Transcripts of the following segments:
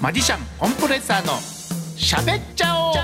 マジシャンコンプレッサーのしゃべっちゃおう。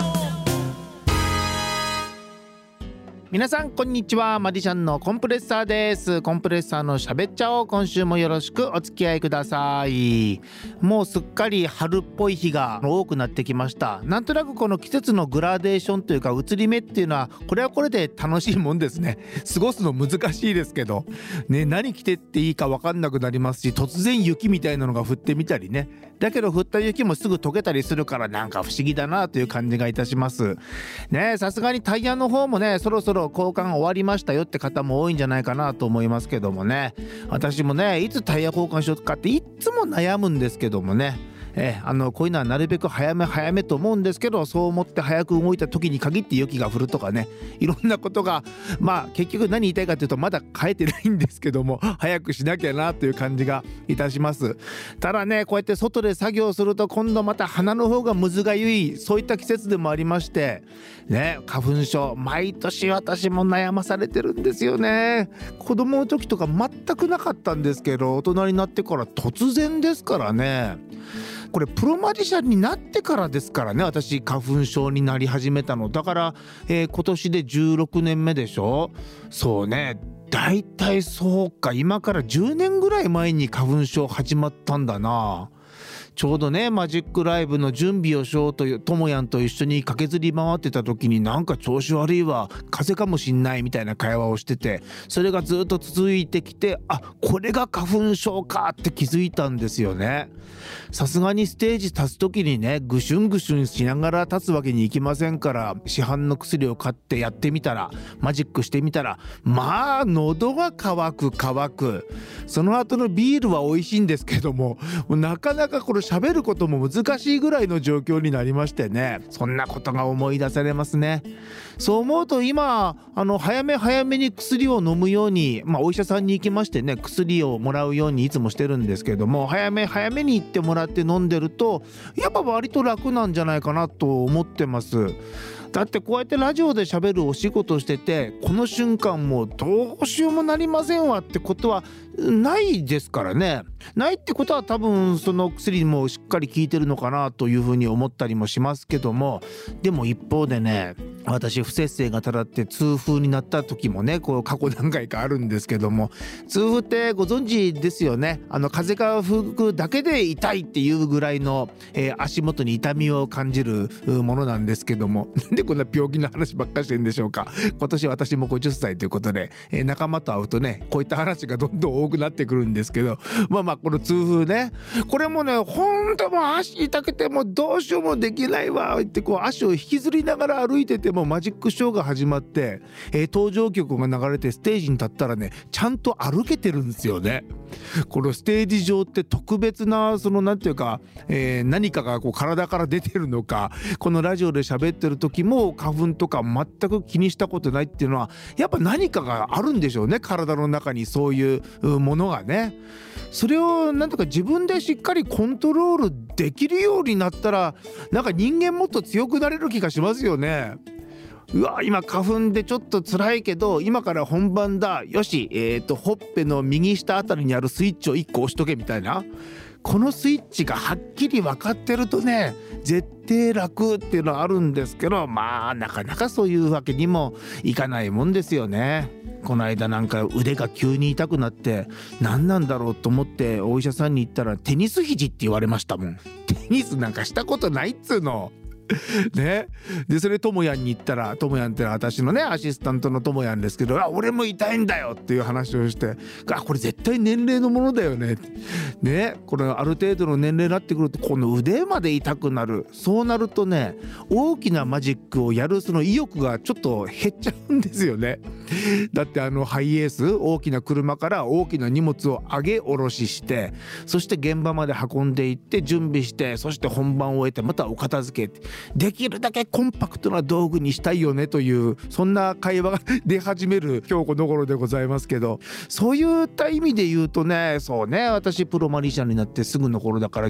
皆さんこんにちは。マジシャンのコンプレッサーです。コンプレッサーのしゃべっちゃおう。今週もよろしくお付き合いください。もうすっかり春っぽい日が多くなってきました。なんとなくこの季節のグラデーションというか移り目っていうのはこれはこれで楽しいもんですね。過ごすの難しいですけどね、何着てっていいか分かんなくなりますし、突然雪みたいなのが降ってみたりね。だけど降った雪もすぐ溶けたりするからなんか不思議だなという感じがいたしますね。さすがにタイヤの方もね、そろそろ交換終わりましたよって方も多いんじゃないかなと思いますけどもね。私もね、いつタイヤ交換しようかっていつも悩むんですけどもね。こういうのはなるべく早めと思うんですけど、そう思って早く動いた時に限って雪が降るとかね、いろんなことが結局何言いたいかというとまだ変えてないんですけども、早くしなきゃなという感じがいたします。ただね、こうやって外で作業すると今度また鼻の方がむずがゆい、そういった季節でもありましてね、花粉症毎年私も悩まされてるんですよね。子供の時とか全くなかったんですけど、大人になってから突然ですからね。これプロマジシャンになってからですからね、私花粉症になり始めたのだから、今年で16年目でしょ。そうね、だいたいそうか、今から10年ぐらい前に花粉症始まったんだな。ちょうどね、マジックライブの準備をしようというともやんと一緒に駆けずり回ってた時に、なんか調子悪いわ、風邪かもしんないみたいな会話をしてて、それがずっと続いてきて、これが花粉症かって気づいたんですよね。さすがにステージ立つ時にね、ぐしゅんぐしゅんしながら立つわけにいきませんから、市販の薬を買ってやってみたら、マジックしてみたら、喉が渇く。その後のビールは美味しいんですけども、なかなかこれ喋ることも難しいぐらいの状況になりましてね。そんなことが思い出されますね。そう思うと今早めに薬を飲むように、お医者さんに行きましてね、薬をもらうようにいつもしてるんですけども、早めに行ってもらって飲んでるとやっぱ割と楽なんじゃないかなと思ってます。だってこうやってラジオで喋るお仕事してて、この瞬間もうどうしようもなりませんわってことはないですからね。ないってことは多分その薬もしっかり効いてるのかなというふうに思ったりもしますけども、でも一方でね、私不摂生がたらって痛風になった時もね、こう過去何回かあるんですけども、痛風ってご存知ですよね。風が吹くだけで痛いっていうぐらいの、足元に痛みを感じるものなんですけども、なんでこんな病気の話ばっかりしてるんでしょうか。今年私も50歳ということで、仲間と会うとね、こういった話がどんどん多くなってくるんですけど、この痛風ね、これもね、ほんともう足痛くてもどうしようもできないわってこう足を引きずりながら歩いてても、マジックショーが始まって、登場曲が流れてステージに立ったらね、ちゃんと歩けてるんですよね。このステージ上って特別ななんていうか、何かがこう体から出てるのか、このラジオで喋ってる時も花粉とか全く気にしたことないっていうのは、やっぱ何かがあるんでしょうね、体の中にそういうものがね。それをなんとか自分でしっかりコントロールできるようになったら、なんか人間もっと強くなれる気がしますよね。今花粉でちょっと辛いけど、今から本番だ、よし、ほっぺの右下あたりにあるスイッチを1個押しとけみたいな、このスイッチがはっきり分かってるとね、絶対楽っていうのはあるんですけど、なかなかそういうわけにもいかないもんですよね。この間なんか腕が急に痛くなって、何なんだろうと思ってお医者さんに行ったら、テニス肘って言われましたもん。テニスなんかしたことないっつうのね。でそれともやんに言ったら、ともやんってのは私のねアシスタントのともやんですけど、俺も痛いんだよっていう話をして、これ絶対年齢のものだよね。これある程度の年齢になってくるとこの腕まで痛くなる。そうなるとね、大きなマジックをやるその意欲がちょっと減っちゃうんですよね。だってハイエース、大きな車から大きな荷物を上げ下ろしして、そして現場まで運んでいって準備して、そして本番を終えてまたお片付け、できるだけコンパクトな道具にしたいよねという、そんな会話が出始める今日この頃でございますけど、そういった意味で言うとね、そうね、私プロマジシャンになってすぐの頃だから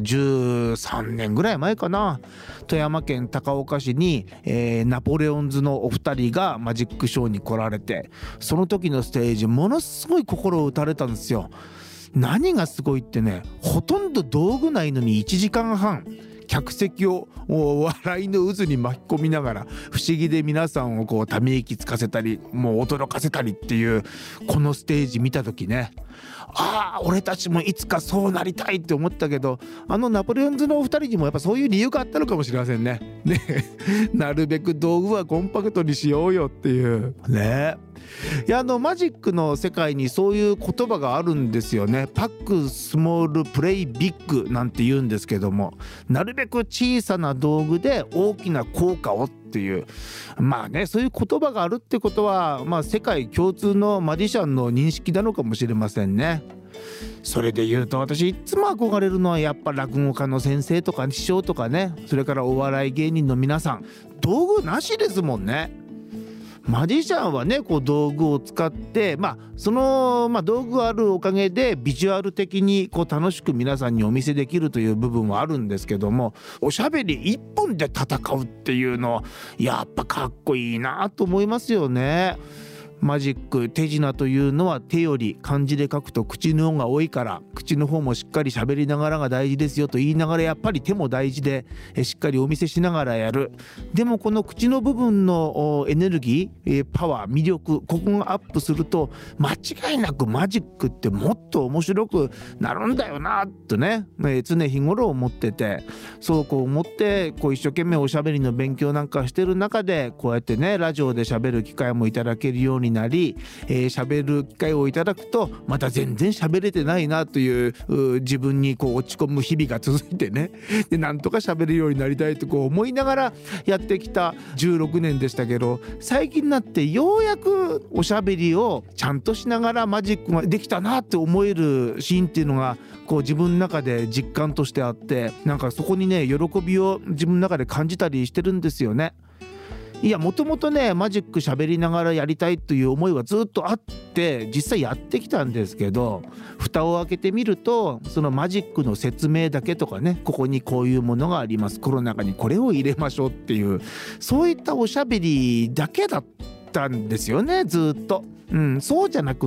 13年ぐらい前かな、富山県高岡市に、ナポレオンズのお二人がマジックショーに来られて、その時のステージものすごい心を打たれたんですよ。 何がすごいってね、ほとんど道具ないのに1時間半客席を笑いの渦に巻き込みながら不思議で皆さんをこうため息つかせたりもう驚かせたりっていうこのステージ見た時ね、ああ俺たちもいつかそうなりたいって思ったけど、ナポレオンズのお二人にもやっぱそういう理由があったのかもしれませんね。なるべく道具はコンパクトにしようよっていうね。いやマジックの世界にそういう言葉があるんですよね。パックスモールプレイビッグなんて言うんですけども、なるべく小さな道具で大きな効果をっていう、まあね、そういう言葉があるってことは、世界共通のマジシャンの認識なのかもしれませんね。それで言うと私いつも憧れるのはやっぱ落語家の先生とか師匠とかね、それからお笑い芸人の皆さん、道具なしですもんね。マジシャンはねこう道具を使って、その、道具があるおかげでビジュアル的にこう楽しく皆さんにお見せできるという部分はあるんですけども、おしゃべり一本で戦うっていうのやっぱかっこいいなと思いますよね。マジック手品というのは手より漢字で書くと口の方が多いから口の方もしっかり喋りながらが大事ですよと言いながら、やっぱり手も大事でしっかりお見せしながらやる。でもこの口の部分のエネルギーパワー魅力、ここがアップすると間違いなくマジックってもっと面白くなるんだよなとね、常日頃思ってて、そうこう思ってこう一生懸命おしゃべりの勉強なんかしてる中でこうやってねラジオでしゃべる機会もいただけるようになり、喋る機会をいただくとまた全然喋れてないなという自分にこう落ち込む日々が続いてね、でなんとか喋るようになりたいとこう思いながらやってきた16年でしたけど、最近になってようやくおしゃべりをちゃんとしながらマジックができたなって思えるシーンっていうのがこう自分の中で実感としてあって、なんかそこにね喜びを自分の中で感じたりしてるんですよね。いやもともとねマジック喋りながらやりたいという思いはずっとあって実際やってきたんですけど、蓋を開けてみるとそのマジックの説明だけとかね、ここにこういうものがあります、この中にこれを入れましょうっていう、そういったおしゃべりだけだったんですよねずっと。そうじゃなくって、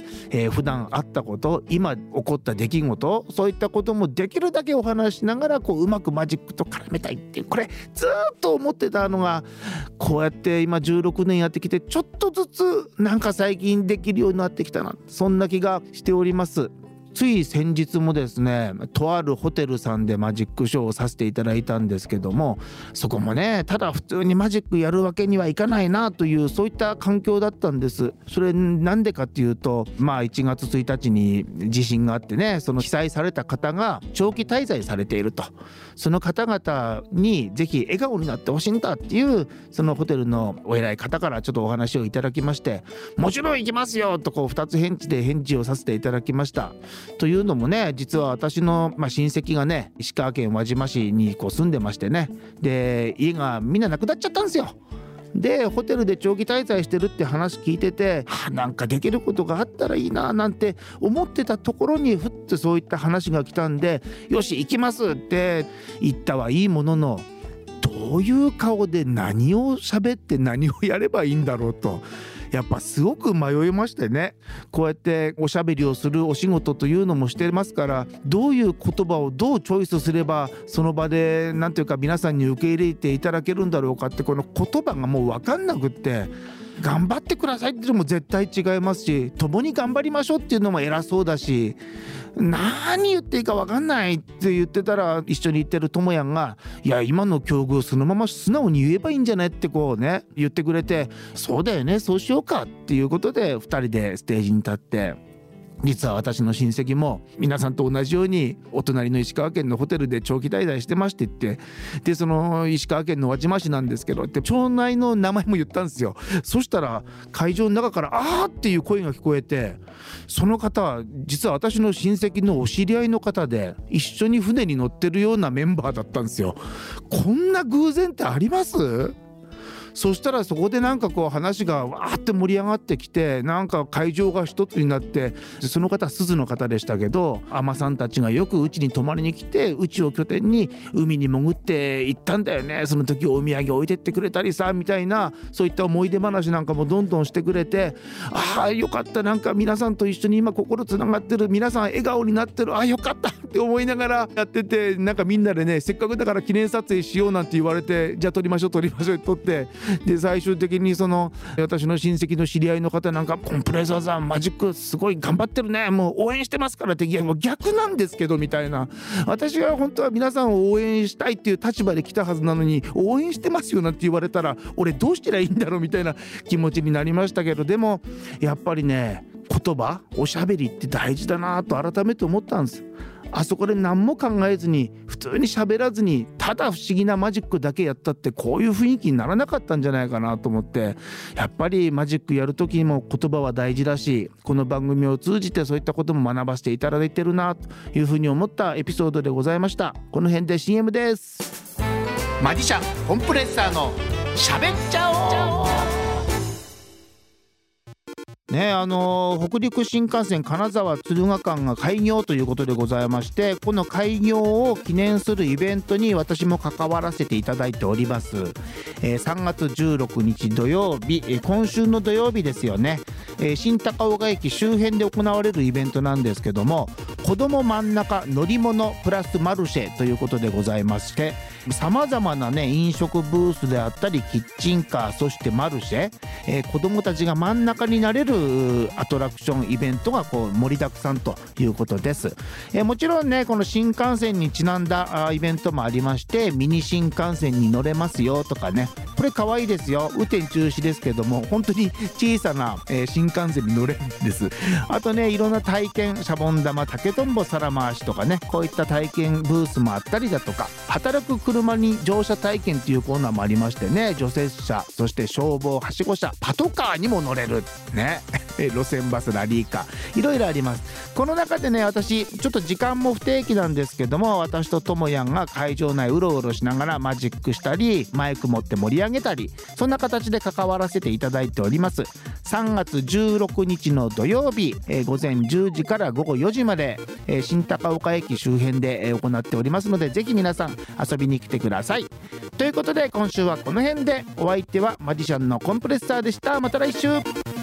普段あったこと、今起こった出来事、そういったこともできるだけお話しながらこううまくマジックと絡めたいっていう、これずっと思ってたのがこうやって今16年やってきてちょっとずつなんか最近できるようになってきたな、そんな気がしております。つい先日もですねとあるホテルさんでマジックショーをさせていただいたんですけども、そこもねただ普通にマジックやるわけにはいかないなというそういった環境だったんです。それなんでかっていうと1月1日に地震があってね、その被災された方が長期滞在されていると、その方々にぜひ笑顔になってほしいんだっていうそのホテルのお偉い方からちょっとお話をいただきまして、もちろん行きますよとこう2つ返事をさせていただきました。というのもね、実は私の親戚がね石川県輪島市にこう住んでましてね、で家がみんななくなっちゃったんですよ。でホテルで長期滞在してるって話聞いてて、なんかできることがあったらいいななんて思ってたところにふっとそういった話が来たんで、よし行きますって言ったはいいものの、どういう顔で何を喋って何をやればいいんだろうとやっぱすごく迷いましてね。こうやっておしゃべりをするお仕事というのもしてますから、どういう言葉をどうチョイスすればその場でなんていうか皆さんに受け入れていただけるんだろうかって、この言葉がもう分かんなくって、頑張ってくださいっていうのも絶対違いますし、共に頑張りましょうっていうのも偉そうだし、何言っていいか分かんないって言ってたら、一緒に行ってるともやんがいや今の境遇をそのまま素直に言えばいいんじゃないってこうね言ってくれて、そうだよねそうしようかっていうことで2人でステージに立って、実は私の親戚も皆さんと同じようにお隣の石川県のホテルで長期滞在してましてって、でその石川県の輪島市なんですけどって町内の名前も言ったんですよ。そしたら会場の中からあーっていう声が聞こえて、その方は実は私の親戚のお知り合いの方で一緒に船に乗ってるようなメンバーだったんですよ。こんな偶然ってあります？ そしたらそこでなんかこう話がわーって盛り上がってきて、なんか会場が一つになって、その方鈴の方でしたけど、海女さんたちがよくうちに泊まりに来て、うちを拠点に海に潜って行ったんだよね、その時お土産置いてってくれたりさみたいな、そういった思い出話なんかもどんどんしてくれて、ああよかった、なんか皆さんと一緒に今心つながってる、皆さん笑顔になってる、ああよかったって思いながらやってて、なんかみんなでね、せっかくだから記念撮影しようなんて言われて、じゃあ撮りましょうって撮って、で最終的にその私の親戚の知り合いの方なんか、コンプレッサーさんマジックすごい頑張ってるね、もう応援してますからって、いやもう逆なんですけどみたいな、私が本当は皆さんを応援したいっていう立場で来たはずなのに、応援してますよなんて言われたら俺どうしたらいいんだろうみたいな気持ちになりましたけど、でもやっぱりね、言葉おしゃべりって大事だなと改めて思ったんです。あそこで何も考えずに普通に喋らずにただ不思議なマジックだけやったってこういう雰囲気にならなかったんじゃないかなと思って、やっぱりマジックやる時にも言葉は大事だし、この番組を通じてそういったことも学ばせていただいてるなというふうに思ったエピソードでございました。この辺で CM です。マジシャンコンプレッサーの喋っちゃおうね、北陸新幹線金沢敦賀間が開業ということでございまして、この開業を記念するイベントに私も関わらせていただいております。3月16日土曜日、今週の土曜日ですよね、新高岡駅周辺で行われるイベントなんですけども、子ども真ん中乗り物プラスマルシェということでございまして、さまざまなね飲食ブースであったりキッチンカー、そしてマルシェ、子どもたちが真ん中になれるアトラクションイベントがこう盛りだくさんということです。もちろんねこの新幹線にちなんだイベントもありまして、ミニ新幹線に乗れますよとかね、これ可愛いですよ。雨天中止ですけども本当に小さな、新幹線に乗れるんです。あとねいろんな体験、シャボン玉、竹とんぼ皿回しとかね、こういった体験ブースもあったりだとか、働く車に乗車体験っていうコーナーもありましてね、除雪車、そして消防はしご車、パトカーにも乗れるね路線バス、ラリーカー、いろいろあります。この中でね私ちょっと時間も不定期なんですけども、私とともやんが会場内うろうろしながらマジックしたりマイク持って盛り上げたり、そんな形で関わらせていただいております。3月16日の土曜日、午前10時から午後4時まで、新高岡駅周辺で、行っておりますので、ぜひ皆さん遊びに来てください。ということで今週はこの辺で、お相手はマジシャンのコンプレッサーでした。また来週。